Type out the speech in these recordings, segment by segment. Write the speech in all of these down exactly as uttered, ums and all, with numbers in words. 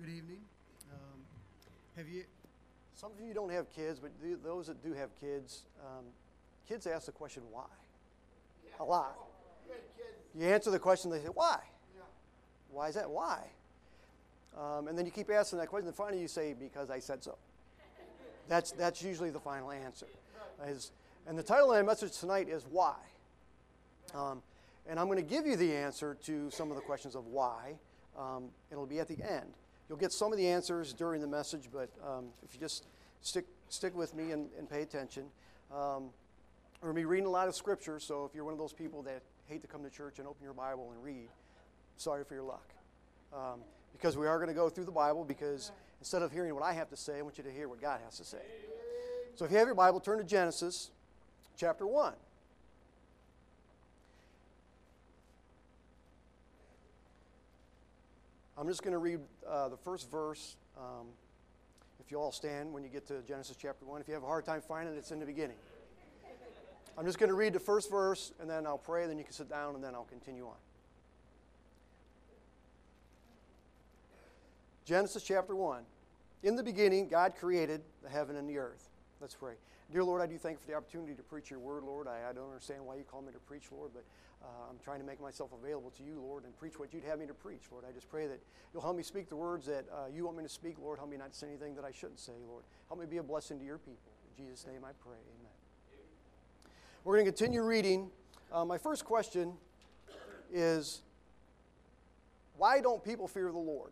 Good evening. Um, have you? Some of you don't have kids, but th- those that do have kids, um, kids ask the question, why? A lot. You answer the question, they say, why? Why is that? Why? Um, and then you keep asking that question, and finally you say, because I said so. That's, that's usually the final answer. Is, and the title of my message tonight is why. Um, and I'm going to give you the answer to some of the questions of why. Um, it'll be at the end. You'll get some of the answers during the message, but um, if you just stick stick with me and, and pay attention. Um, we're going to be reading a lot of scripture, so if you're one of those people that hate to come to church and open your Bible and read, sorry for your luck. Um, because we are going to go through the Bible, because instead of hearing what I have to say, I want you to hear what God has to say. So if you have your Bible, turn to Genesis chapter one. I'm just going to read uh, the first verse. Um, if you all stand when you get to Genesis chapter one. If you have a hard time finding it, it's in the beginning. I'm just going to read the first verse, and then I'll pray, then you can sit down, and then I'll continue on. Genesis chapter one. In the beginning, God created the heaven and the earth. Let's pray. Dear Lord, I do thank you for the opportunity to preach your word, Lord. I, I don't understand why you call me to preach, Lord, but uh, I'm trying to make myself available to you, Lord, and preach what you'd have me to preach, Lord. I just pray that you'll help me speak the words that uh, you want me to speak, Lord. Help me not to say anything that I shouldn't say, Lord. Help me be a blessing to your people. In Jesus' name I pray. Amen. We're going to continue reading. Uh, my first question is, why don't people fear the Lord?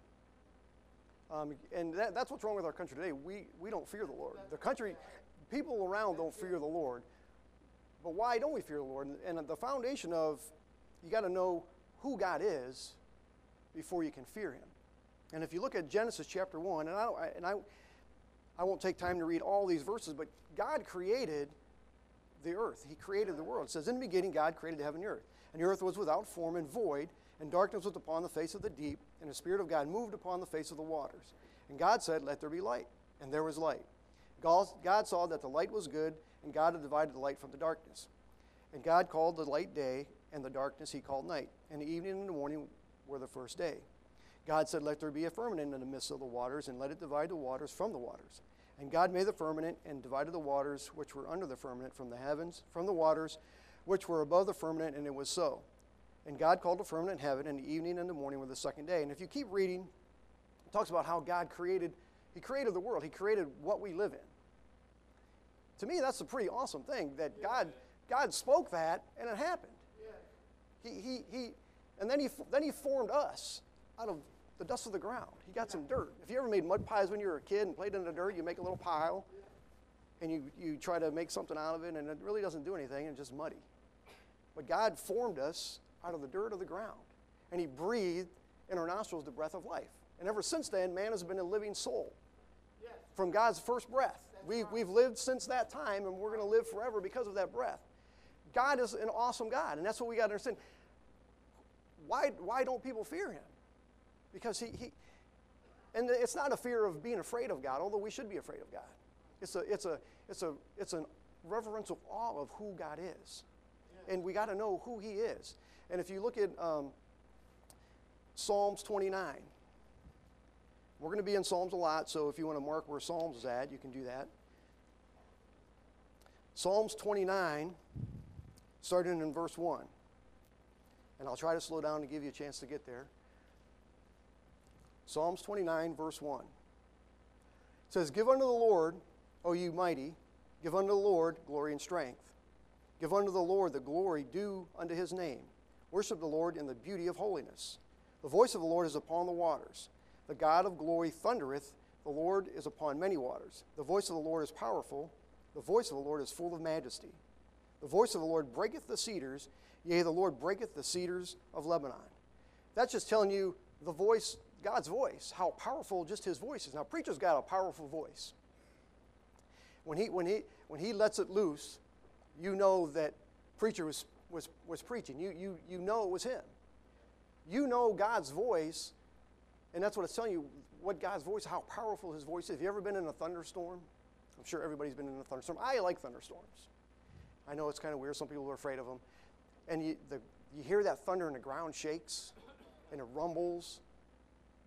Um, and that, that's what's wrong with our country today. We, we don't fear the Lord. The country, people around don't fear the Lord. But why don't we fear the Lord? And, and the foundation of, you got to know who God is before you can fear him. And if you look at Genesis chapter one, and I, and I, I won't take time to read all these verses, but God created the earth. He created the world. It says, in the beginning, God created heaven and earth. And the earth was without form and void, and darkness was upon the face of the deep, and the Spirit of God moved upon the face of the waters. And God said, let there be light. And there was light. God saw that the light was good, and God had divided the light from the darkness. And God called the light day, and the darkness he called night. And the evening and the morning were the first day. God said, let there be a firmament in the midst of the waters, and let it divide the waters from the waters. And God made the firmament, and divided the waters which were under the firmament from the heavens, from the waters which were above the firmament, and it was so. And God called the firmament heaven, and the evening and the morning were the second day. And if you keep reading, it talks about how God created, he created the world. He created what we live in. To me, that's a pretty awesome thing, that God, God spoke that, and it happened. He, he, he, and then he, then he formed us out of the dust of the ground. He got some dirt. If you ever made mud pies when you were a kid and played in the dirt, you make a little pile, and you, you try to make something out of it, and it really doesn't do anything, it's just muddy. But God formed us out of the dirt of the ground, and he breathed in our nostrils the breath of life. And ever since then, man has been a living soul from God's first breath. We've, we've lived since that time, and we're going to live forever because of that breath. God is an awesome God, and that's what we got to understand. Why, why don't people fear him? Because he, he, and it's not a fear of being afraid of God, although we should be afraid of God. It's a, it's a, it's a, it's a reverential awe of who God is, and we got to know who he is. And if you look at um, Psalms twenty-nine, we're going to be in Psalms a lot, so if you want to mark where Psalms is at, you can do that. Psalms twenty-nine, starting in verse one. And I'll try to slow down to give you a chance to get there. Psalms twenty-nine, verse one. It says, give unto the Lord, O you mighty, give unto the Lord glory and strength. Give unto the Lord the glory due unto his name. Worship the Lord in the beauty of holiness. The voice of the Lord is upon the waters. The God of glory thundereth. The Lord is upon many waters. The voice of the Lord is powerful. The voice of the Lord is full of majesty. The voice of the Lord breaketh the cedars. Yea, the Lord breaketh the cedars of Lebanon. That's just telling you the voice, God's voice, how powerful just his voice is. Now, preacher's got a powerful voice. When he, when he, when he lets it loose, you know that preacher was, was, was preaching. You, you, you know it was him. You know God's voice, and that's what it's telling you, what God's voice, how powerful his voice is. Have you ever been in a thunderstorm? I'm sure everybody's been in a thunderstorm. I like thunderstorms. I know it's kind of weird. Some people are afraid of them. And you, the, you hear that thunder and the ground shakes, and it rumbles.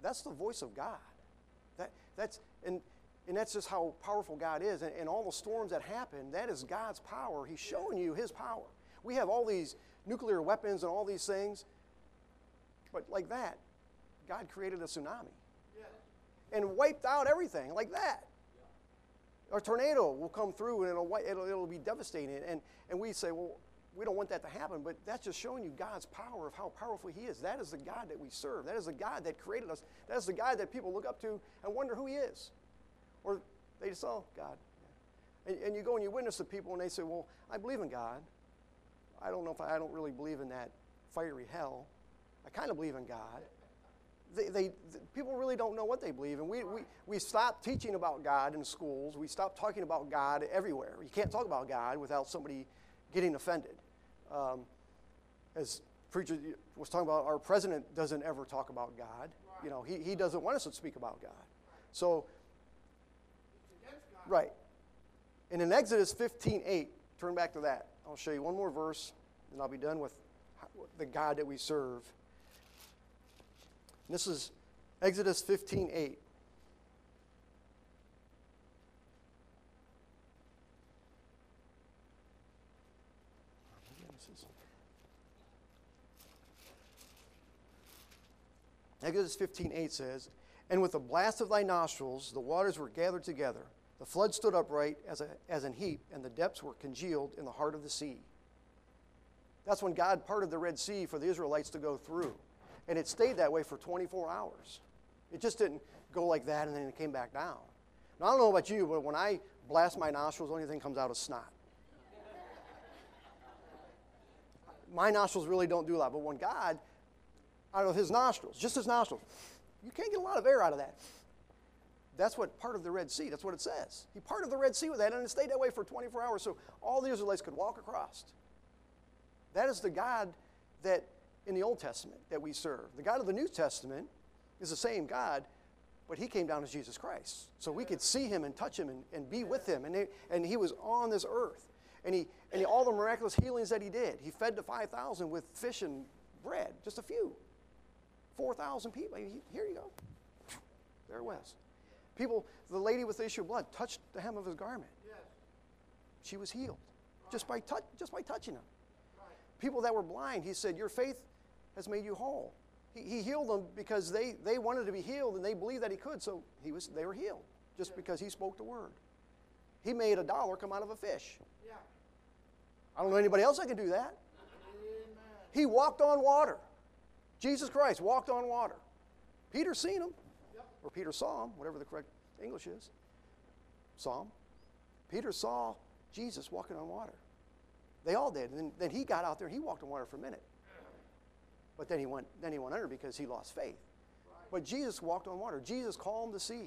that's the voice of God. That, that's, and, and that's just how powerful God is. And, and all the storms that happen, that is God's power. He's showing you His power. We have all these nuclear weapons and all these things, but like that, God created a tsunami and wiped out everything like that. A tornado will come through and it'll, it'll, it'll be devastating. And, and we say, well, we don't want that to happen, but that's just showing you God's power of how powerful He is. That is the God that we serve. That is the God that created us. That is the God that people look up to and wonder who He is. Or they just, oh, God. And, and you go and you witness to people and they say, well, I believe in God. I don't know if I, I don't really believe in that fiery hell. I kind of believe in God. They, they, the, people really don't know what they believe. And we, we, we stopped teaching about God in schools. We stopped talking about God everywhere. You can't talk about God without somebody getting offended. Um, as preacher was talking about, our president doesn't ever talk about God. You know, he, he doesn't want us to speak about God. So, right. And in Exodus fifteen eight, turn back to that. I'll show you one more verse, and I'll be done with the God that we serve. This is Exodus fifteen eight. Exodus fifteen eight says, "And with the blast of thy nostrils the waters were gathered together. The flood stood upright as, a, as an heap, and the depths were congealed in the heart of the sea." That's when God parted the Red Sea for the Israelites to go through. And it stayed that way for twenty-four hours. It just didn't go like that and then it came back down. Now, I don't know about you, but when I blast my nostrils, the only thing that comes out is snot. My nostrils really don't do a lot, but when God, out of His nostrils, just His nostrils, you can't get a lot of air out of that. That's what part of the Red Sea, that's what it says. He parted the Red Sea with that, and it stayed that way for twenty-four hours, so all the Israelites could walk across. That is the God that, in the Old Testament, that we serve. The God of the New Testament is the same God, but He came down as Jesus Christ. So we could see Him and touch Him and, and be with Him, and, they, and He was on this earth. And, he, and he, all the miraculous healings that He did, He fed the five thousand with fish and bread, just a few. four thousand people, he, here you go. There it was. People, the lady with the issue of blood touched the hem of His garment. Yes. She was healed right. just by touch, just by touching Him. Right. People that were blind, He said, your faith has made you whole. He, he healed them because they, they wanted to be healed and they believed that He could, so he was, they were healed just yes. because He spoke the word. He made a dollar come out of a fish. Yeah. I don't know anybody else that can do that. Amen. He walked on water. Jesus Christ walked on water. Peter seen Him. Or Peter saw Him, whatever the correct English is. Saw Him. Peter saw Jesus walking on water. They all did. And then, then he got out there and he walked on water for a minute. But then he went, then he went under because he lost faith. Right. But Jesus walked on water. Jesus calmed the sea.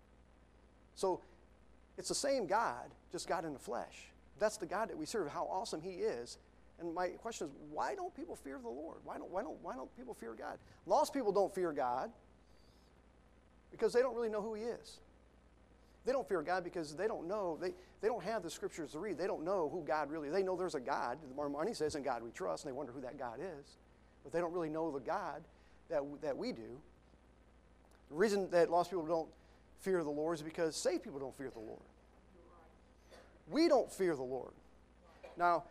So it's the same God, just God in the flesh. That's the God that we serve, how awesome He is. And my question is, why don't people fear the Lord? Why don't, why don't, why don't people fear God? Lost people don't fear God because they don't really know who He is. They don't fear God because they don't know, they, they don't have the scriptures to read. They don't know who God really is. They know there's a God. The Marmani says, in God we trust, and they wonder who that God is. But they don't really know the God that, that we do. The reason that lost people don't fear the Lord is because saved people don't fear the Lord. We don't fear the Lord. Now,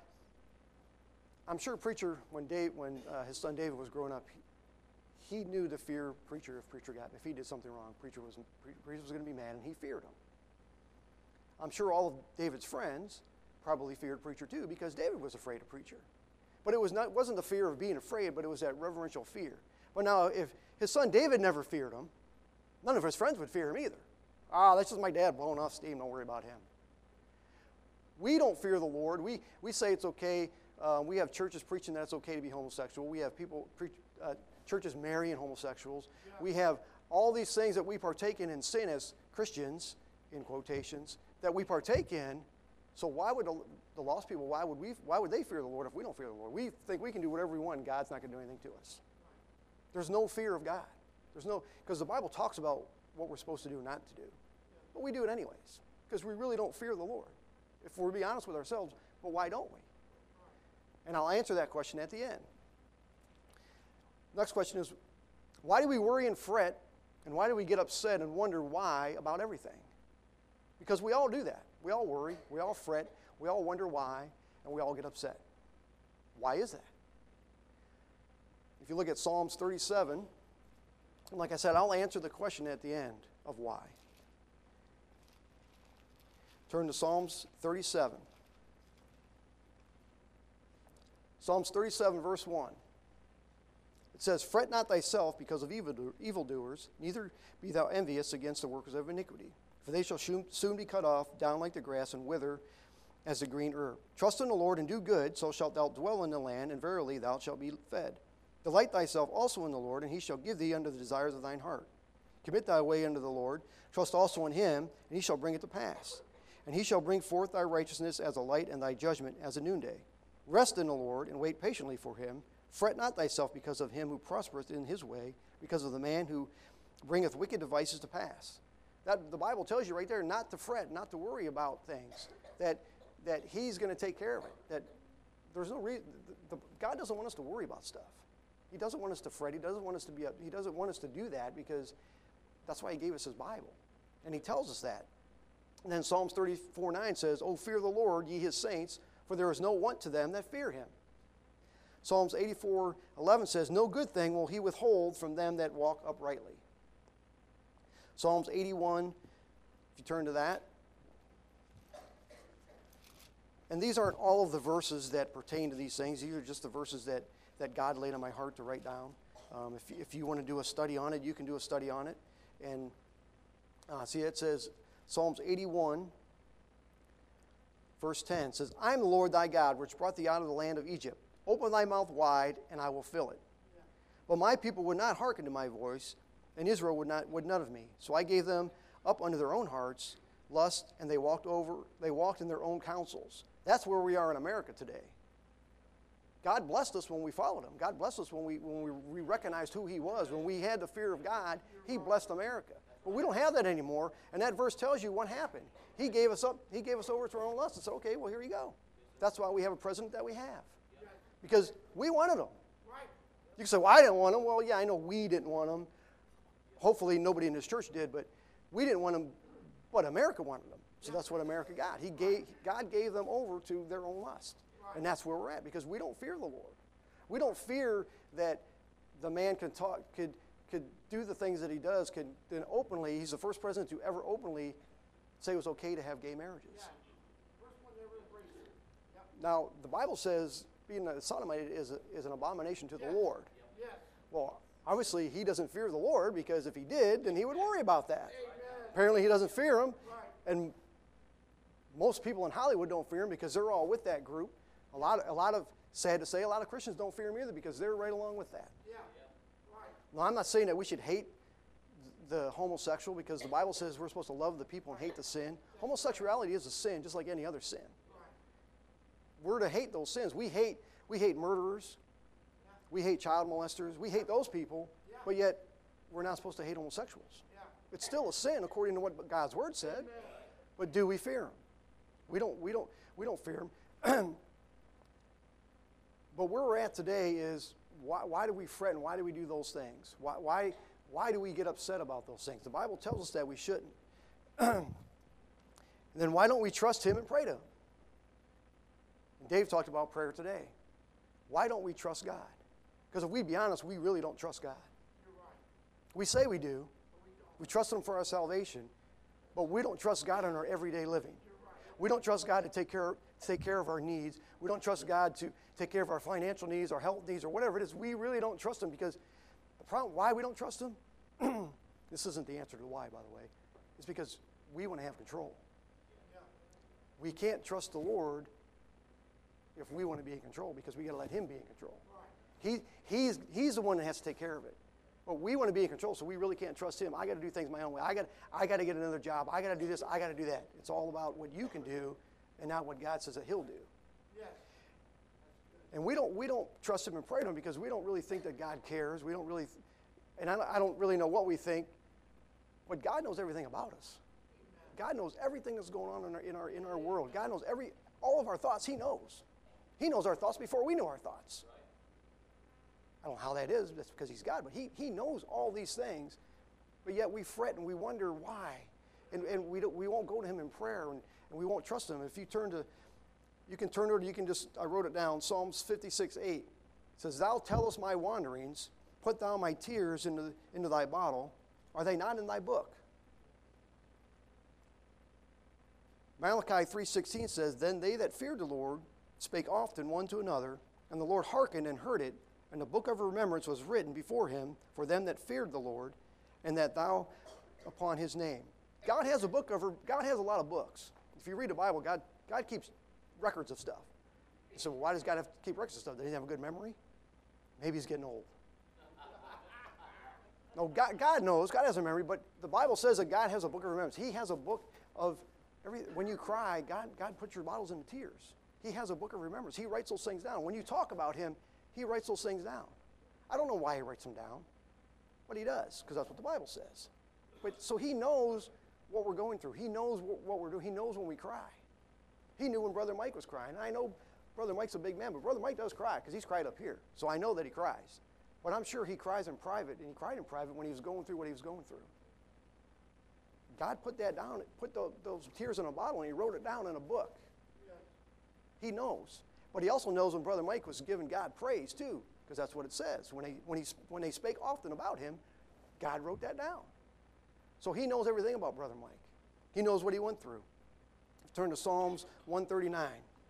I'm sure preacher, when Dave, when uh, his son David was growing up, he, he knew to fear preacher if preacher got, if he did something wrong, preacher was, preacher was going to be mad, and he feared him. I'm sure all of David's friends probably feared preacher too, because David was afraid of preacher. But it was not, wasn't the fear of being afraid, but it was that reverential fear. But now, if his son David never feared him, none of his friends would fear him either. Ah, that's just my dad blowing off steam, don't worry about him. We don't fear the Lord. We, we say it's okay. Uh, we have churches preaching that it's okay to be homosexual. We have people, preach, uh, churches marrying homosexuals. Yeah. We have all these things that we partake in in sin as Christians, in quotations, that we partake in. So why would the, the lost people, why would we, why would they fear the Lord if we don't fear the Lord? We think we can do whatever we want and God's not going to do anything to us. There's no fear of God. There's no, because the Bible talks about what we're supposed to do and not to do. But we do it anyways, because we really don't fear the Lord. If we're being honest with ourselves, but why don't we? And I'll answer that question at the end. Next question is, why do we worry and fret And why do we get upset and wonder why about everything? Because we all do that. We all worry, we all fret, we all wonder why, and we all get upset. Why is that? If you look at Psalms thirty-seven, and like I said, I'll answer the question at the end of why. Turn to Psalms thirty-seven. Psalms thirty-seven, verse one. It says, "Fret not thyself because of evil evildoers, neither be thou envious against the workers of iniquity. For they shall soon be cut off, down like the grass, and wither as the green herb. Trust in the Lord and do good, so shalt thou dwell in the land, and verily thou shalt be fed. Delight thyself also in the Lord, and he shall give thee unto the desires of thine heart. Commit thy way unto the Lord, trust also in him, and he shall bring it to pass. And he shall bring forth thy righteousness as a light, and thy judgment as a noonday. Rest in the Lord, and wait patiently for him. Fret not thyself because of him who prospereth in his way, because of the man who bringeth wicked devices to pass." That, the Bible tells you right there not to fret, not to worry about things, that, that he's going to take care of it. That there's no reason, the, the, God doesn't want us to worry about stuff. He doesn't want us to fret. He doesn't want us to be up. He doesn't want us to do that because that's why he gave us his Bible. And he tells us that. And then Psalms thirty-four nine says, "O fear the Lord, ye his saints, for there is no want to them that fear him." Psalms eighty-four eleven says, "No good thing will he withhold from them that walk uprightly." Psalms eighty-one, if you turn to that. And these aren't all of the verses that pertain to these things. These are just the verses that, that God laid on my heart to write down. Um, if, if you want to do a study on it, you can do a study on it. And uh, see, it says, Psalms eighty-one, verse ten says, "I am the Lord thy God, which brought thee out of the land of Egypt. Open thy mouth wide, and I will fill it. Yeah. But my people would not hearken to my voice, and Israel would not would none of me. So I gave them up unto their own hearts, lust, and they walked over, they walked in their own counsels." That's where we are in America today. God blessed us when we followed him. God blessed us when we when we, we recognized who he was. When we had the fear of God, he blessed America. But we don't have that anymore, and that verse tells you what happened. He gave us up, he gave us over to our own lust and said, "Okay, well, here you go." That's why we have a president that we have. Because we wanted him. You can say, "Well, I didn't want him." Well, yeah, I know we didn't want him. Hopefully nobody in this church did, but we didn't want him, but America wanted them. So that's what America got. He gave, God gave them over to their own lust. And that's where we're at, because we don't fear the Lord. We don't fear that the man can talk, could, could do the things that he does, could then openly, he's the first president to ever openly say it was okay to have gay marriages. Now, the Bible says being a sodomite is, a, is an abomination to the Lord. Well, obviously, he doesn't fear the Lord, because if he did, then he would worry about that. Apparently, he doesn't fear him. And most people in Hollywood don't fear him because they're all with that group. A lot, of, a lot of, sad to say, a lot of Christians don't fear him either because they're right along with that. Yeah. Right. Now, I'm not saying that we should hate the homosexual, because the Bible says we're supposed to love the people and hate the sin. Homosexuality is a sin just like any other sin. Right. We're to hate those sins. We hate, we hate murderers. Yeah. We hate child molesters. We hate those people, yeah. But yet we're not supposed to hate homosexuals. Yeah. It's still a sin according to what God's Word said. Amen. But do we fear him? We don't, we don't, we don't fear him. But where we're at today is, why, why do we fret and why do we do those things? Why, why, why do we get upset about those things? The Bible tells us that we shouldn't. And then why don't we trust him and pray to him? And Dave talked about prayer today. Why don't we trust God? Because if we be honest, we really don't trust God. You're right. We say we do. We, we trust him for our salvation. But we don't trust God in our everyday living. We don't trust God to take care, take care of our needs. We don't trust God to take care of our financial needs, our health needs, or whatever it is. We really don't trust him, because the problem, why we don't trust him, this isn't the answer to why, by the way, it's because we want to have control. We can't trust the Lord if we want to be in control, because we got to let him be in control. He, he's, he's the one that has to take care of it. But we want to be in control, so we really can't trust him. I got to do things my own way. I got, I got to get another job. I got to do this. I got to do that. It's all about what you can do, and not what God says that he'll do. Yes. And we don't, we don't trust him and pray to him because we don't really think that God cares. We don't really, th- and I, I don't really know what we think, but God knows everything about us. God knows everything that's going on in our, in our, in our world. God knows every, all of our thoughts. He knows. He knows our thoughts before we know our thoughts. I don't know how that is. That's because he's God. But he, he knows all these things. but yet we fret and we wonder why. And, and we, don't, we won't go to him in prayer, and, and we won't trust him. If you turn to, you can turn to, you can just, I wrote it down, Psalms fifty-six eight. It says, Thou tellest my wanderings, put thou my tears into, into thy bottle. Are they not in thy book? Malachi three sixteen says, Then they that feared the Lord spake often one to another, and the Lord hearkened and heard it, and the book of remembrance was written before him for them that feared the Lord, and that thou upon his name. God has a book of, God has a lot of books. If you read the Bible, God, God keeps records of stuff. So why does God have to keep records of stuff? Does he have a good memory? Maybe he's getting old. No, God, God knows. God has a memory, but the Bible says that God has a book of remembrance. He has a book of every. When you cry, God, God puts your bottles into tears. He has a book of remembrance. He writes those things down. When you talk about him, he writes those things down. I don't know why he writes them down, but he does, because that's what the Bible says. But so he knows what we're going through. He knows what, what we're doing. He knows when we cry. He knew when Brother Mike was crying. And I know Brother Mike's a big man, but Brother Mike does cry because he's cried up here. So I know that he cries. But I'm sure he cries in private, and he cried in private when he was going through what he was going through. God put that down, put the, those tears in a bottle, and he wrote it down in a book. He knows. But he also knows when Brother Mike was giving God praise too, because that's what it says. When, he, when, he, when they spake often about him, God wrote that down. So he knows everything about Brother Mike. He knows what he went through. Turn to Psalms one thirty-nine.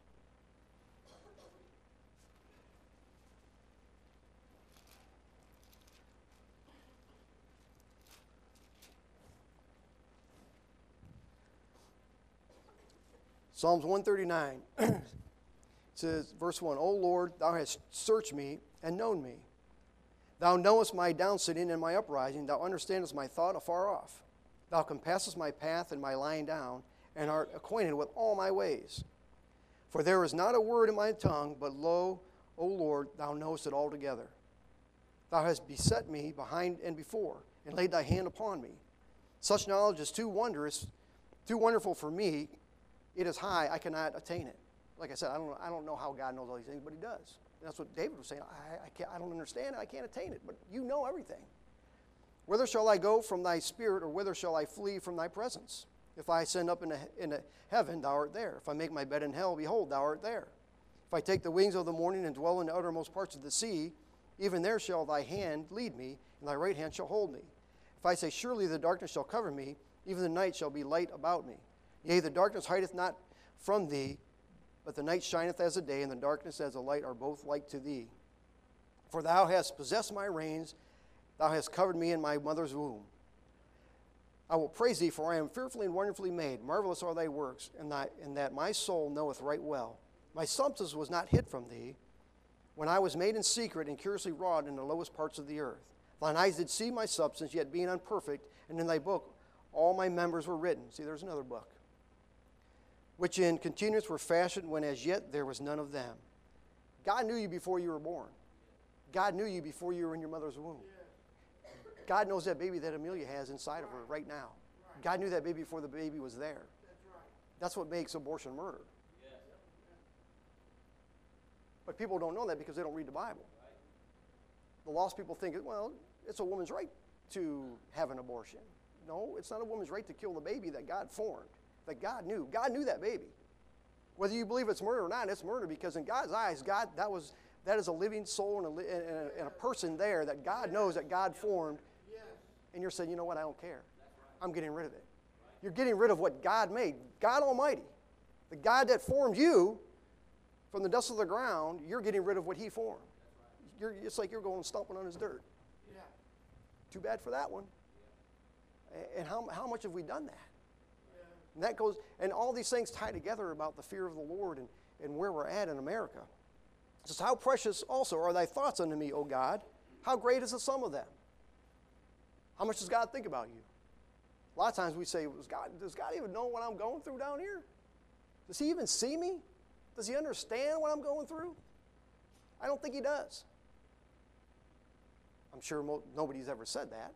Psalms one thirty-nine. It says, verse one, O Lord, thou hast searched me and known me. Thou knowest my downsitting and my uprising. Thou understandest my thought afar off. Thou compassest my path and my lying down, and art acquainted with all my ways. For there is not a word in my tongue, but lo, O Lord, thou knowest it altogether. Thou hast beset me behind and before, and laid thy hand upon me. Such knowledge is too wondrous, too wonderful for me. It is high, I cannot attain it. Like I said, I don't know, I don't know how God knows all these things, but he does. And that's what David was saying. I, I, can't, I don't understand it, I can't attain it, but you know everything. Whither shall I go from thy spirit, or whither shall I flee from thy presence? If I ascend up into, into heaven, thou art there. If I make my bed in hell, behold, thou art there. If I take the wings of the morning and dwell in the uttermost parts of the sea, even there shall thy hand lead me, and thy right hand shall hold me. If I say, surely the darkness shall cover me, even the night shall be light about me. Yea, the darkness hideth not from thee, but the night shineth as the day, and the darkness as the light are both like to thee. For thou hast possessed my reins, thou hast covered me in my mother's womb. I will praise thee, for I am fearfully and wonderfully made. Marvelous are thy works, and, thy, and that my soul knoweth right well. My substance was not hid from thee, when I was made in secret and curiously wrought in the lowest parts of the earth. Thine eyes did see my substance, yet being unperfect, and in thy book all my members were written. See, there's another book. Which in continuance were fashioned, when as yet there was none of them. God knew you before you were born. God knew you before you were in your mother's womb. God knows that baby that Amelia has inside of her right now. God knew that baby before the baby was there. That's what makes abortion murder. But people don't know that because they don't read the Bible. The lost people think, well, it's a woman's right to have an abortion. No, it's not a woman's right to kill the baby that God formed, that God knew. God knew that baby. Whether you believe it's murder or not, it's murder, because in God's eyes, God, that was that is a living soul and a, and a, and a person there that God knows that God formed. And you're saying, you know what, I don't care. I'm getting rid of it. You're getting rid of what God made. God Almighty, the God that formed you from the dust of the ground, you're getting rid of what he formed. You're, it's like you're going stomping on his dirt. Yeah. Too bad for that one. And how, how much have we done that? Yeah. And that goes, and all these things tie together about the fear of the Lord and, and where we're at in America. It says, how precious also are thy thoughts unto me, O God? How great is the sum of them? How much does God think about you? A lot of times we say, does God, does God even know what I'm going through down here? Does he even see me? Does he understand what I'm going through? I don't think he does. I'm sure mo- nobody's ever said that.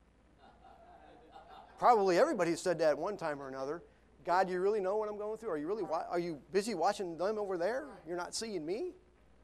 Probably everybody's said that at one time or another. God, do you really know what I'm going through? Are you really wa- are you busy watching them over there? You're not seeing me?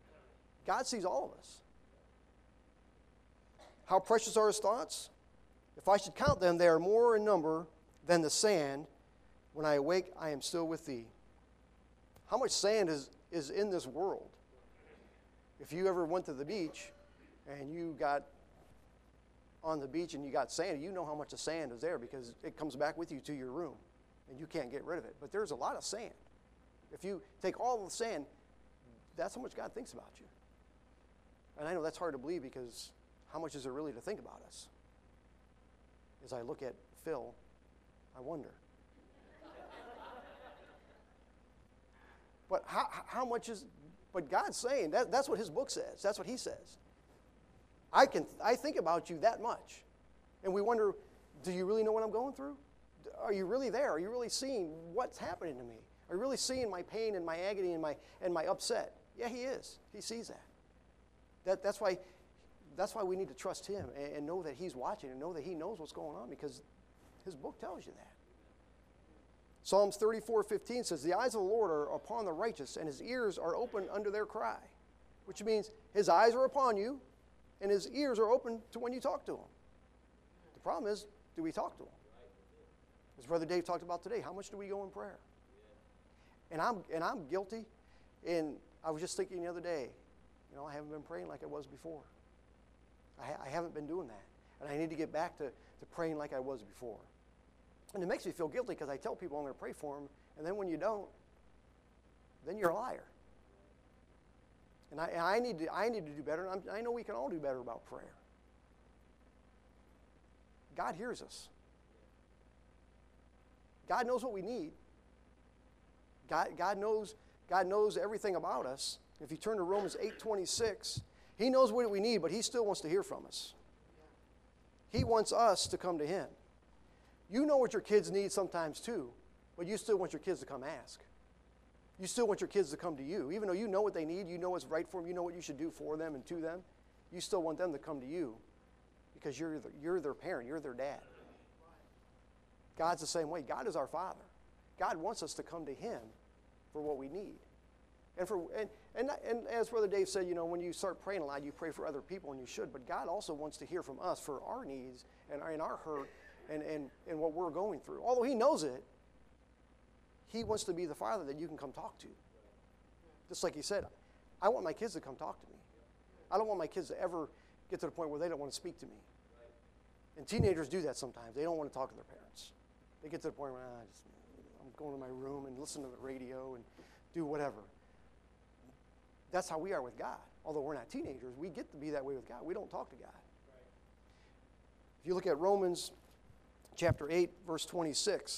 God sees all of us. How precious are his thoughts? If I should count them, they are more in number than the sand. When I awake, I am still with thee. How much sand is, is in this world? If you ever went to the beach and you got on the beach and you got sand, you know how much of sand is there because it comes back with you to your room and you can't get rid of it. But there's a lot of sand. If you take all the sand, that's how much God thinks about you. And I know that's hard to believe because how much is there really to think about us? As I look at Phil, I wonder. But how, how much is, but God's saying, that, that's what his book says. That's what he says. I can, I think about you that much. And we wonder, do you really know what I'm going through? Are you really there? Are you really seeing what's happening to me? Are you really seeing my pain and my agony and my, and my upset? Yeah, he is. He sees that. that that's, why, that's why we need to trust him and, and know that he's watching and know that he knows what's going on because his book tells you that. Psalms thirty-four fifteen says, the eyes of the Lord are upon the righteous, and his ears are open unto their cry. Which means his eyes are upon you, and his ears are open to when you talk to him. The problem is, do we talk to him? As Brother Dave talked about today, how much do we go in prayer? And I'm, and I'm guilty, and I was just thinking the other day, you know, I haven't been praying like I was before. I, ha- I haven't been doing that. And I need to get back to, to praying like I was before. And it makes me feel guilty because I tell people I'm going to pray for them, and then when you don't, then you're a liar. And I, and I, need, to, I need to do better, and I'm, I know we can all do better about prayer. God hears us. God knows what we need. God, God knows, God knows everything about us. If you turn to Romans eight twenty-six, he knows what we need, but he still wants to hear from us. He wants us to come to him. You know what your kids need sometimes too, but you still want your kids to come ask. You still want your kids to come to you. Even though you know what they need, you know what's right for them, you know what you should do for them and to them, you still want them to come to you because you're, the, you're their parent, you're their dad. God's the same way. God is our Father. God wants us to come to him for what we need. And, for, and, and, and as Brother Dave said, you know, when you start praying a lot, you pray for other people, and you should, but God also wants to hear from us for our needs and our, and our hurt and, and, and what we're going through. Although he knows it, he wants to be the Father that you can come talk to. Just like he said, I want my kids to come talk to me. I don't want my kids to ever get to the point where they don't want to speak to me. And teenagers do that sometimes. They don't want to talk to their parents. They get to the point where ah, just, I'm going to my room and listen to the radio and do whatever. That's how we are with God. Although we're not teenagers, we get to be that way with God. We don't talk to God. Right. If you look at Romans chapter eight, verse twenty-six,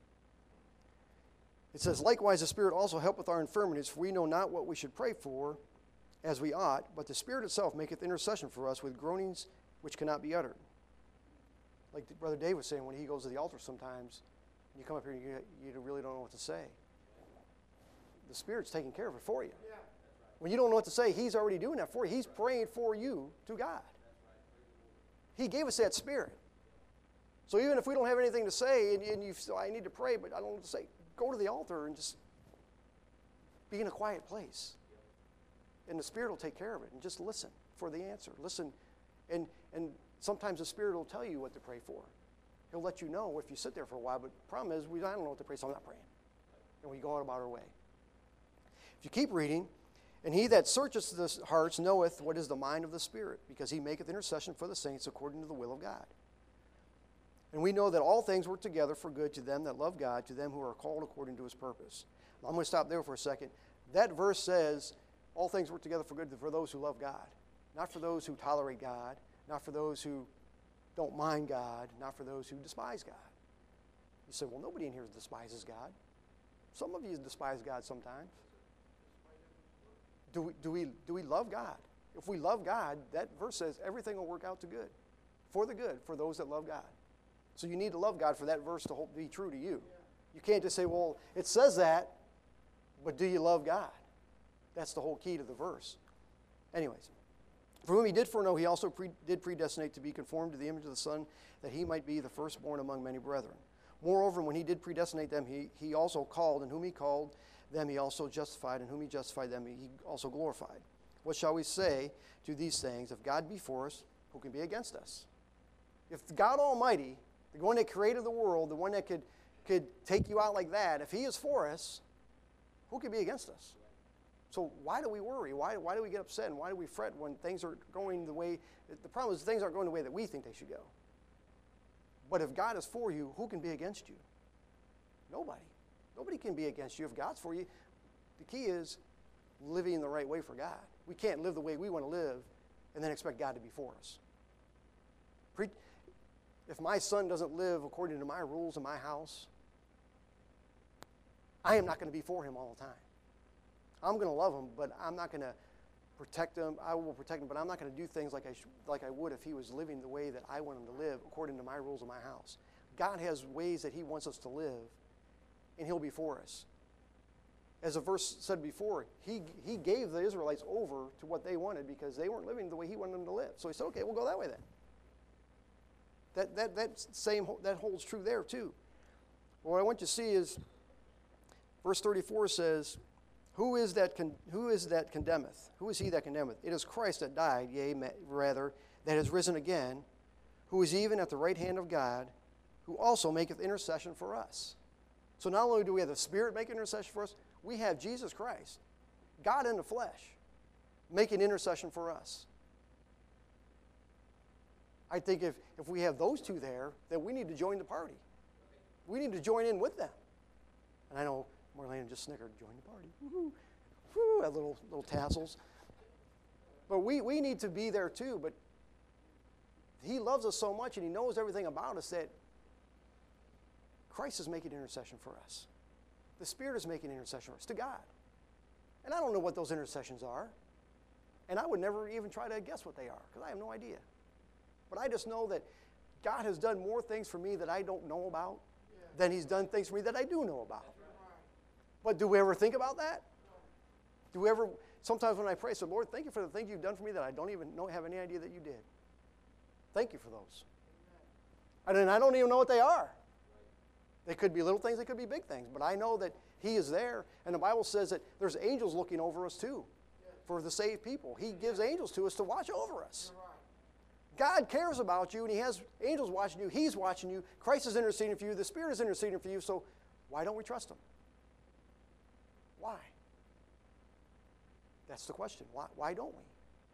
it says, likewise the Spirit also helpeth our infirmities, for we know not what we should pray for as we ought, but the Spirit itself maketh intercession for us with groanings which cannot be uttered. Like Brother Dave was saying, when he goes to the altar sometimes, you come up here and you, you really don't know what to say. The Spirit's taking care of it for you. Yeah. When you don't know what to say, he's already doing that for you. He's praying for you to God. He gave us that Spirit. So even if we don't have anything to say, and, and you say, I need to pray, but I don't know what to say, go to the altar and just be in a quiet place. And the Spirit will take care of it. And just listen for the answer. Listen. And, and sometimes the Spirit will tell you what to pray for. He'll let you know if you sit there for a while. But the problem is, we, I don't know what to pray, so I'm not praying. And we go on about our way. If you keep reading, and he that searcheth the hearts knoweth what is the mind of the Spirit, because he maketh intercession for the saints according to the will of God. And we know that all things work together for good to them that love God, to them who are called according to his purpose. Now, I'm going to stop there for a second. That verse says all things work together for good for those who love God, not for those who tolerate God, not for those who don't mind God, not for those who despise God. You say, well, nobody in here despises God. Some of you despise God sometimes. Do we, do we, do we love God? If we love God, that verse says everything will work out to good, for the good, for those that love God. So you need to love God for that verse to hold, be true to you. You can't just say, well, it says that, but do you love God? That's the whole key to the verse. Anyways, for whom he did foreknow, he also pre- did predestinate to be conformed to the image of the Son, that he might be the firstborn among many brethren. Moreover, when he did predestinate them, he, he also called, and whom he called, them he also justified, and whom he justified, them he also glorified. What shall we say to these things? If God be for us, who can be against us? If God Almighty, the one that created the world, the one that could, could take you out like that, if He is for us, who could be against us? So why do we worry? Why, why do we get upset? And why do we fret when things are going the way, the problem is things aren't going the way that we think they should go. But if God is for you, who can be against you? Nobody. Nobody can be against you if God's for you. The key is living the right way for God. We can't live the way we want to live and then expect God to be for us. Pre- if my son doesn't live according to my rules in my house, I am not going to be for him all the time. I'm going to love him, but I'm not going to protect him. I will protect him, but I'm not going to do things like I, sh- like I would if he was living the way that I want him to live according to my rules in my house. God has ways that He wants us to live, and He'll be for us. As the verse said before, he, he gave the Israelites over to what they wanted because they weren't living the way He wanted them to live. So He said, okay, we'll go that way then. That, that, that, same, that holds true there too. What I want you to see is, verse thirty-four says, Who is that con- who is that condemneth? Who is he that condemneth? It is Christ that died, yea, rather, that is risen again, who is even at the right hand of God, who also maketh intercession for us. So not only do we have the Spirit make intercession for us, we have Jesus Christ, God in the flesh, making intercession for us. I think if, if we have those two there, then we need to join the party. We need to join in with them. And I know Marlena just snickered, join the party. Woo-hoo. Woo, that little, little tassels. But we, we need to be there too. But He loves us so much and He knows everything about us that Christ is making intercession for us. The Spirit is making intercession for us to God. And I don't know what those intercessions are. And I would never even try to guess what they are because I have no idea. But I just know that God has done more things for me that I don't know about than He's done things for me that I do know about. But do we ever think about that? Do we ever, sometimes when I pray, I say, Lord, thank you for the things You've done for me that I don't even know, have any idea that You did. Thank You for those. And then I don't even know what they are. They could be little things, they could be big things. But I know that He is there. And the Bible says that there's angels looking over us too for the saved people. He gives angels to us to watch over us. God cares about you, and He has angels watching you. He's watching you. Christ is interceding for you. The Spirit is interceding for you. So why don't we trust Him? Why? That's the question. Why, why don't we?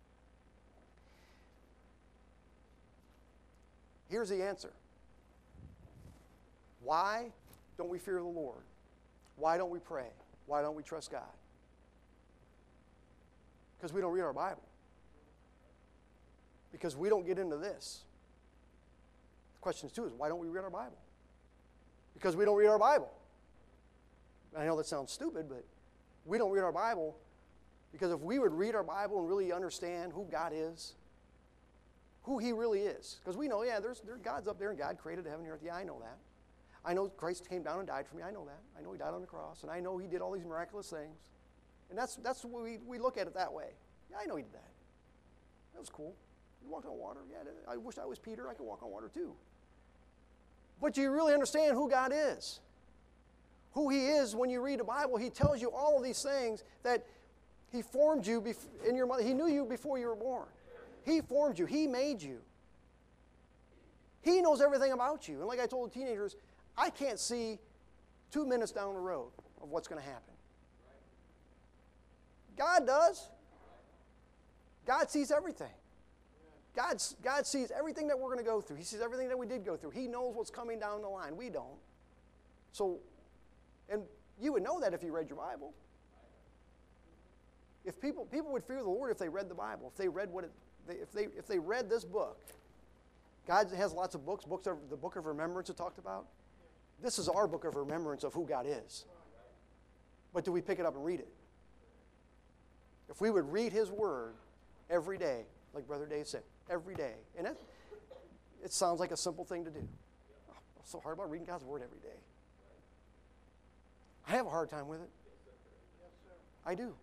Here's the answer. Why don't we fear the Lord? Why don't we pray? Why don't we trust God? Because we don't read our Bible. Because we don't get into this. The question is, too, is why don't we read our Bible? Because we don't read our Bible. I know that sounds stupid, but we don't read our Bible because if we would read our Bible and really understand who God is, who He really is, because we know, yeah, there's, there's God's up there and God created heaven and earth. Yeah, I know that. I know Christ came down and died for me. I know that. I know He died on the cross, and I know He did all these miraculous things. And that's that's what we, we look at it that way. Yeah, I know He did that. That was cool. You walked on water. Yeah, I wish I was Peter. I could walk on water too. But do you really understand who God is? Who He is when you read the Bible? He tells you all of these things that He formed you bef- in your mother. He knew you before you were born. He formed you. He made you. He knows everything about you. And like I told the teenagers, I can't see two minutes down the road of what's going to happen. God does. God sees everything. God, God sees everything that we're going to go through. He sees everything that we did go through. He knows what's coming down the line. We don't. So, and you would know that if you read your Bible. If people people would fear the Lord if they read the Bible, if they read what it, they, if they if they read this book. God has lots of books. Books are the book of remembrance it talked about. This is our book of remembrance of who God is. But do we pick it up and read it? If we would read His Word every day, like Brother Dave said, every day, and it, it sounds like a simple thing to do. Oh, it's so hard about reading God's Word every day. I have a hard time with it. I do.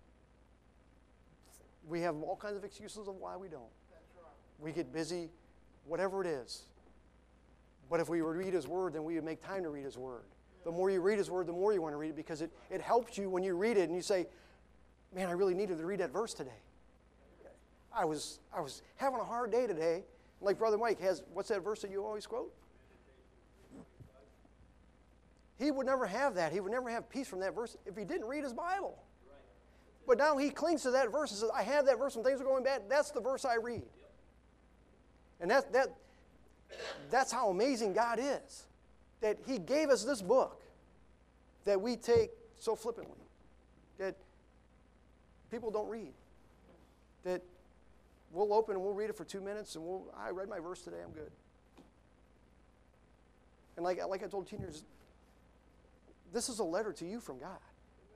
We have all kinds of excuses of why we don't. We get busy, whatever it is. But if we would read His Word, then we would make time to read His Word. The more you read His Word, the more you want to read it because it, it helps you when you read it and you say, man, I really needed to read that verse today. I was, I was having a hard day today, Like Brother Mike has, what's that verse that you always quote? He would never have that. He would never have peace from that verse if he didn't read his Bible. But now he clings to that verse and says, I have that verse when things are going bad. That's the verse I read. And that, that, that's how amazing God is. That he gave us this book that we take so flippantly. That people don't read. That we'll open and we'll read it for two minutes and we'll, I read my verse today, I'm good. And like, like I told teenagers, this is a letter to you from God.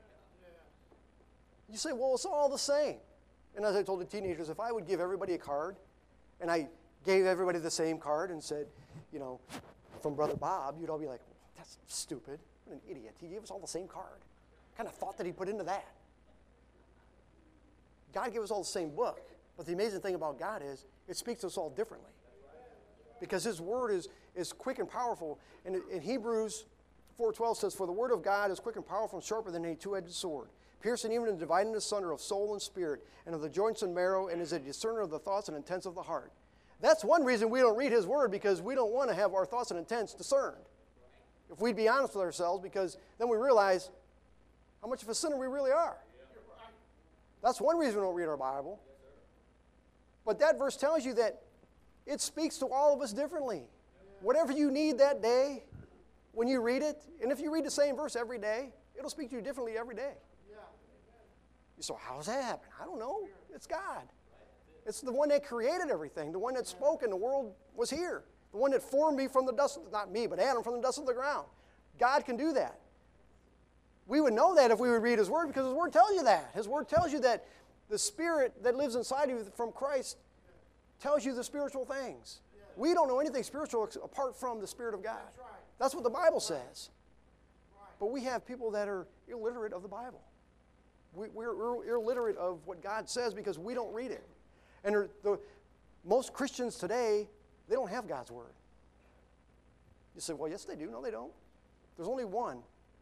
You say, well, it's all the same. And as I told the teenagers, if I would give everybody a card, and I gave everybody the same card and said, you know, from Brother Bob, you'd all be like, that's stupid. What an idiot. He gave us all the same card. What kind of thought did he put into that? God gave us all the same book. But the amazing thing about God is it speaks to us all differently. Because his word is, is quick and powerful. And in Hebrews four twelve says, for the word of God is quick and powerful and sharper than any two-edged sword, piercing even and dividing asunder of soul and spirit, and of the joints and marrow, and is a discerner of the thoughts and intents of the heart. That's one reason we don't read his word, because we don't want to have our thoughts and intents discerned. If we'd be honest with ourselves, because then we realize how much of a sinner we really are. That's one reason we don't read our Bible. But that verse tells you that it speaks to all of us differently. Whatever you need that day, when you read it, and if you read the same verse every day, it'll speak to you differently every day. You say, how does that happen? I don't know. It's God. It's the one that created everything, the one that spoke and the world was here, the one that formed me from the dust, not me, but Adam from the dust of the ground. God can do that. We would know that if we would read his word, because his word tells you that. His word tells you that the Spirit that lives inside of you from Christ tells you the spiritual things. We don't know anything spiritual apart from the Spirit of God. That's what the Bible says. But we have people that are illiterate of the Bible. We, we're, we're illiterate of what God says because we don't read it. And the, most Christians today, they don't have God's word. You say, well, yes, they do. No, they don't. There's only one.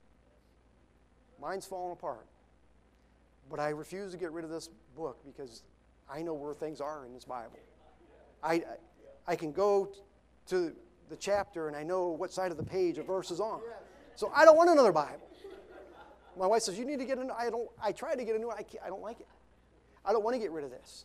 Mine's falling apart. But I refuse to get rid of this book because I know where things are in this Bible. I, I, I can go to the chapter and I know what side of the page a verse is on. So I don't want another Bible. My wife says, you need to get a new, I don't, I tried to get a new one, I, can't, I don't like it. I don't want to get rid of this.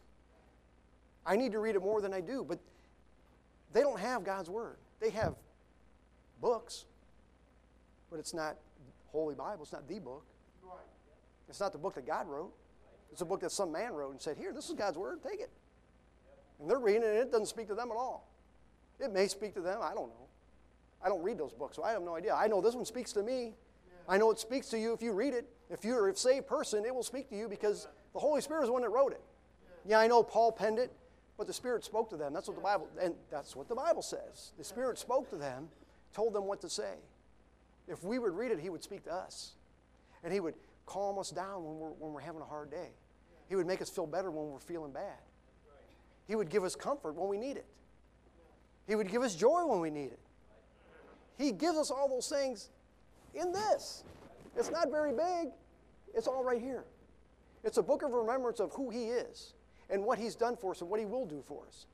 I need to read it more than I do, but they don't have God's word. They have books, but it's not Holy Bible. It's not the book. It's not the book that God wrote. It's a book that some man wrote and said, here, this is God's word, take it. And they're reading it, and it doesn't speak to them at all. It may speak to them, I don't know. I don't read those books, so I have no idea. I know this one speaks to me. I know it speaks to you if you read it. If you're a saved person, it will speak to you because the Holy Spirit is the one that wrote it. Yeah, I know Paul penned it, but the Spirit spoke to them. That's what the Bible, and that's what the Bible says. The Spirit spoke to them, told them what to say. If we would read it, he would speak to us. And he would calm us down when we're, when we're having a hard day. He would make us feel better when we're feeling bad. He would give us comfort when we need it. He would give us joy when we need it. He gives us all those things in this. It's not very big. It's all right here. It's a book of remembrance of who he is and what he's done for us and what he will do for us.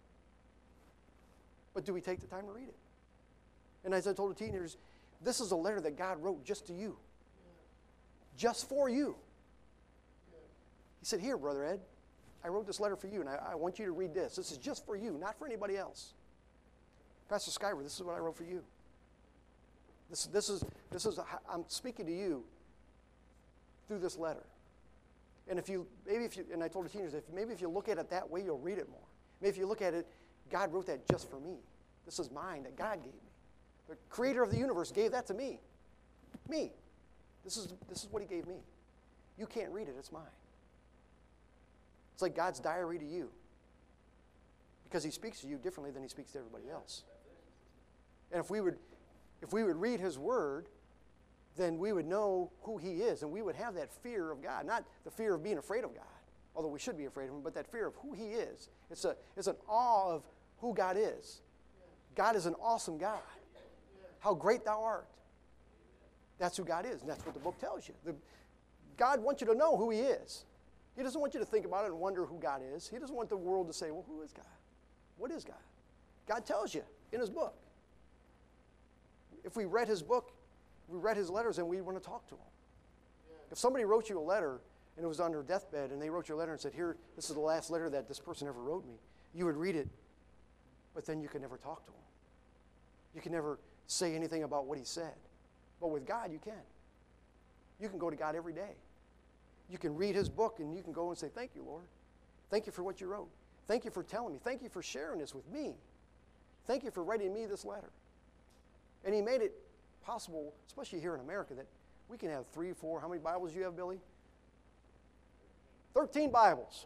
But do we take the time to read it? And as I told the teenagers, this is a letter that God wrote just to you. Just for you. He said, here, Brother Ed, I wrote this letter for you, and I, I want you to read this. This is just for you, not for anybody else. Pastor Skyver, this is what I wrote for you. This, this is, this is, I'm speaking to you through this letter. And if you, maybe if you, and I told the teenagers, if, maybe if you look at it that way, you'll read it more. Maybe if you look at it, God wrote that just for me. This is mine that God gave me. The creator of the universe gave that to me. Me. This is, this is what he gave me. You can't read it, it's mine. It's like God's diary to you. Because he speaks to you differently than he speaks to everybody else. And if we would, if we would read his word, then we would know who he is, and we would have that fear of God. Not the fear of being afraid of God, although we should be afraid of him, but that fear of who he is. It's, a, it's an awe of who God is. God is an awesome God. How great thou art. That's who God is, and that's what the book tells you. The, God wants you to know who he is. He doesn't want you to think about it and wonder who God is. He doesn't want the world to say, well, who is God? What is God? God tells you in his book. If we read his book, we read his letters, and we want to talk to him. If somebody wrote you a letter and it was on their deathbed and they wrote you a letter and said, here, this is the last letter that this person ever wrote me, you would read it, but then you could never talk to him. You can never say anything about what he said. But with God, you can. You can go to God every day. You can read his book and you can go and say, thank you, Lord. Thank you for what you wrote. Thank you for telling me. Thank you for sharing this with me. Thank you for writing me this letter. And he made it possible, especially here in America, that we can have three, four, how many Bibles do you have, Billy? Thirteen Bibles.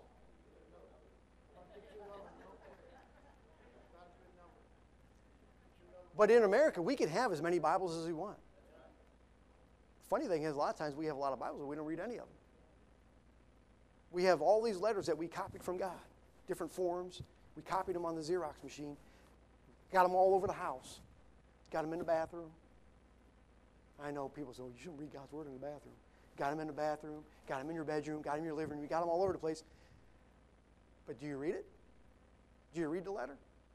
But in America, we can have as many Bibles as we want. The funny thing is, a lot of times we have a lot of Bibles, but we don't read any of them. We have all these letters that we copied from God, different forms. We copied them on the Xerox machine, got them all over the house, got them in the bathroom. I know people say, oh, you shouldn't read God's Word in the bathroom. Got them in the bathroom, got them in your bedroom, got them in your living room, you got them all over the place. But do you read it? Do you read the letter?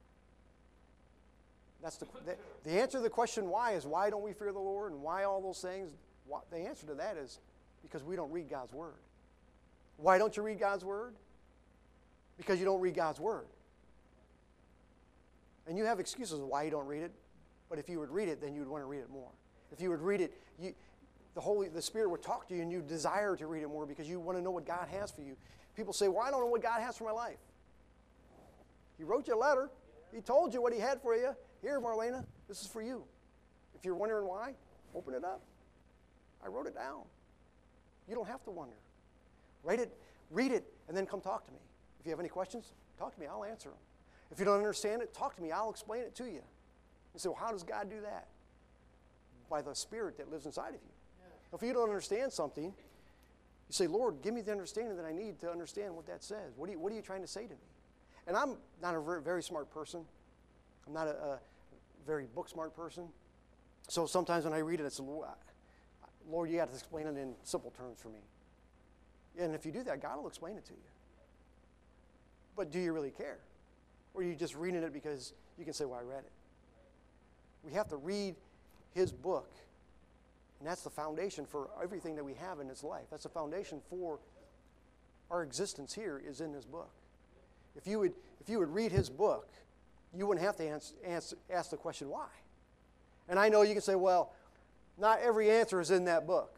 That's the, the, the answer to the question why is why don't we fear the Lord and why all those things? Why, the answer to that is because we don't read God's Word. Why don't you read God's Word? Because you don't read God's Word. And you have excuses why you don't read it, but if you would read it, then you would want to read it more. If you would read it, you, the Holy, the Spirit would talk to you and you desire to read it more because you want to know what God has for you. People say, well, I don't know what God has for my life. He wrote you a letter. He told you what he had for you. Here, Marlena, this is for you. If you're wondering why, open it up. I wrote it down. You don't have to wonder. Write it, read it, and then come talk to me. If you have any questions, talk to me. I'll answer them. If you don't understand it, talk to me. I'll explain it to you. You say, well, how does God do that? By the Spirit that lives inside of you. Yeah. If you don't understand something, you say, Lord, give me the understanding that I need to understand what that says. What are you, what are you trying to say to me? And I'm not a very, very smart person. I'm not a, a very book-smart person. So sometimes when I read it, it's, Lord, you got to explain it in simple terms for me. And if you do that, God will explain it to you. But do you really care? Or are you just reading it because you can say, well, I read it? We have to read his book. And that's the foundation for everything that we have in this life. That's the foundation for our existence here is in this book. If you would, if you would read his book, you wouldn't have to answer, answer, ask the question why. And I know you can say, well, not every answer is in that book.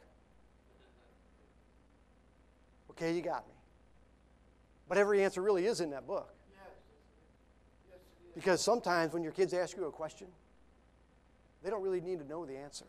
Okay, you got me. But every answer really is in that book. Because sometimes when your kids ask you a question, they don't really need to know the answer.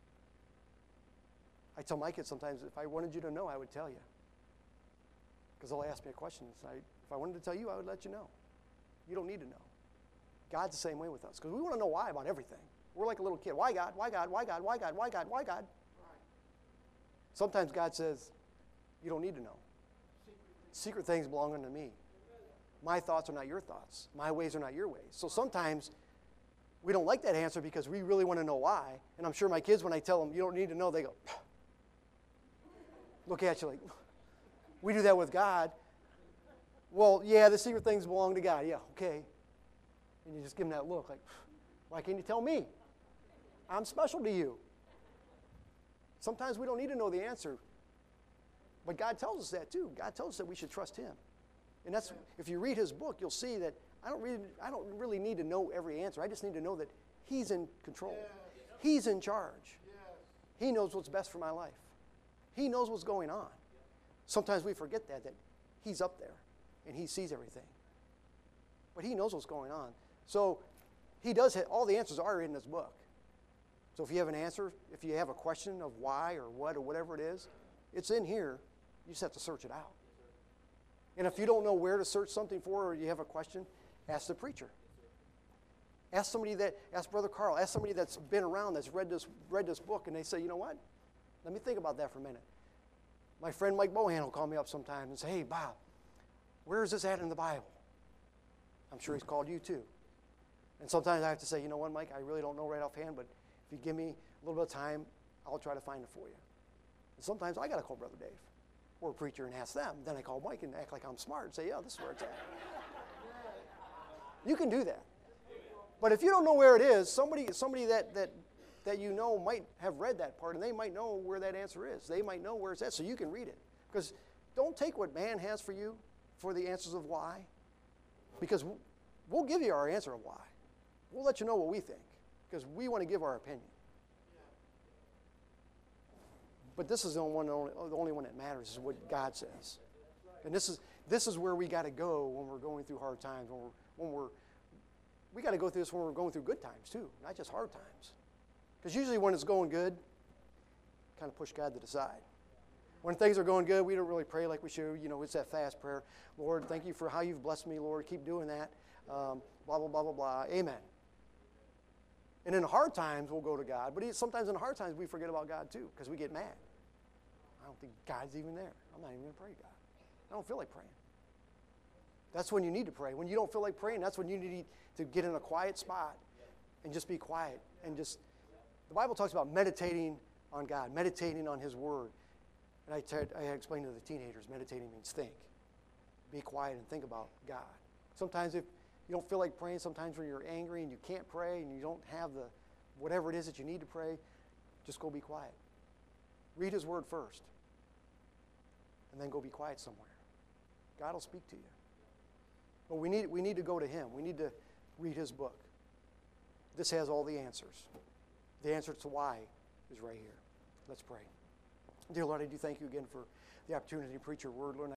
I tell my kids sometimes, if I wanted you to know, I would tell you. Because they'll ask me a question. So I, if I wanted to tell you, I would let you know. You don't need to know. God's the same way with us. Because we want to know why about everything. We're like a little kid. Why God? Why God? Why God? Why God? Why God? Why God? Sometimes God says, you don't need to know. Secret things belong unto me. My thoughts are not your thoughts. My ways are not your ways. So sometimes we don't like that answer because we really want to know why. And I'm sure my kids, when I tell them, you don't need to know, they go, look at you like, we do that with God. Well, yeah, the secret things belong to God. Yeah, okay. And you just give them that look like, why can't you tell me? I'm special to you. Sometimes we don't need to know the answer. But God tells us that too. God tells us that we should trust him. And that's, if you read his book, you'll see that I don't really, I don't really need to know every answer. I just need to know that he's in control. He's in charge. He knows what's best for my life. He knows what's going on. Sometimes we forget that, that he's up there and he sees everything. But he knows what's going on. So he does have, all the answers are in this book. So if you have an answer, if you have a question of why or what or whatever it is, it's in here. You just have to search it out. And if you don't know where to search something for or you have a question, ask the preacher. Ask somebody that, ask Brother Carl, ask somebody that's been around, that's read this, read this book, and they say, you know what? Let me think about that for a minute. My friend Mike Bohan will call me up sometimes and say, hey, Bob, where is this at in the Bible? I'm sure he's called you too. And sometimes I have to say, you know what, Mike, I really don't know right offhand, but if you give me a little bit of time, I'll try to find it for you. And sometimes I got to call Brother Dave or a preacher and ask them. Then I call Mike and act like I'm smart and say, yeah, this is where it's at. You can do that. But if you don't know where it is, somebody somebody that, that, that you know might have read that part, and they might know where that answer is. They might know where it's at, so you can read it. Because don't take what man has for you for the answers of why, because we'll give you our answer of why. We'll let you know what we think, because we want to give our opinion. But this is the only one, the only one that matters is what God says. And this is this is where we got to go when we're going through hard times. When we're when we're we got to go through this when we're going through good times too, not just hard times. Because usually when it's going good, kind of push God to the side. When things are going good, we don't really pray like we should. You know, it's that fast prayer. Lord, thank you for how you've blessed me, Lord. Keep doing that. Um, blah, blah, blah, blah, blah. Amen. And in hard times, we'll go to God. But sometimes in hard times, we forget about God too because we get mad. I don't think God's even there. I'm not even going to pray to God. I don't feel like praying. That's when you need to pray. When you don't feel like praying, that's when you need to get in a quiet spot and just be quiet. And just, the Bible talks about meditating on God, meditating on His Word. And I, tried, I explained to the teenagers, meditating means think. Be quiet and think about God. Sometimes if you don't feel like praying, sometimes when you're angry and you can't pray and you don't have the whatever it is that you need to pray, just go be quiet. Read His Word first. And then go be quiet somewhere. God will speak to you. But we need, we need to go to Him. We need to read His book. This has all the answers. The answer to why is right here. Let's pray. Dear Lord, I do thank you again for the opportunity to preach your word, Lord.